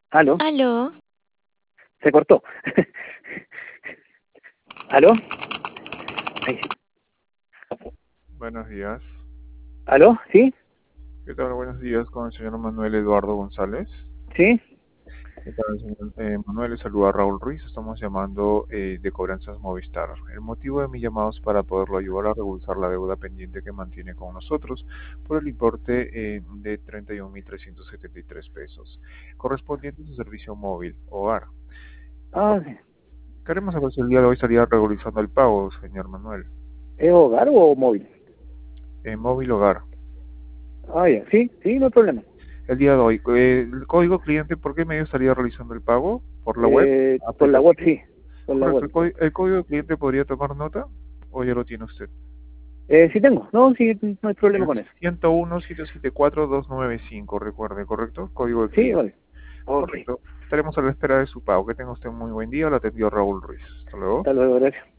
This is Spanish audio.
¿Aló? Aló, Se cortó. ¿Aló? Ahí sí. Buenos días. ¿Aló? ¿Sí? ¿Qué tal? Buenos días con el señor Manuel Eduardo González. ¿Sí? ¿Qué tal, señor Manuel? Le saluda Raúl Ruiz. Estamos llamando de Cobranzas Movistar. El motivo de mi llamado es para poderlo ayudar a regularizar la deuda pendiente que mantiene con nosotros por el importe de 31.373 pesos, correspondiente a su servicio móvil hogar. Ah, sí. Queremos saber si el día de hoy estaría regularizando el pago, señor Manuel. ¿Es hogar o móvil? Móvil hogar. Ah, ya. Sí, sí, no hay problema. El día de hoy. El código cliente, ¿por qué medio estaría realizando el pago? ¿Por la web? Por la web, ¿Aplicativo? sí. Por la Correcto. web. ¿El código cliente podría tomar nota o ya lo tiene usted? Sí tengo. No, sí, no hay problema Es con eso. 101-774-295, recuerde, ¿correcto? Código de Sí, cliente. vale. Ok. Correcto. Estaremos a la espera de su pago. Que tenga usted un muy buen día. Lo atendió Raúl Ruiz. Hasta luego. Hasta luego, gracias.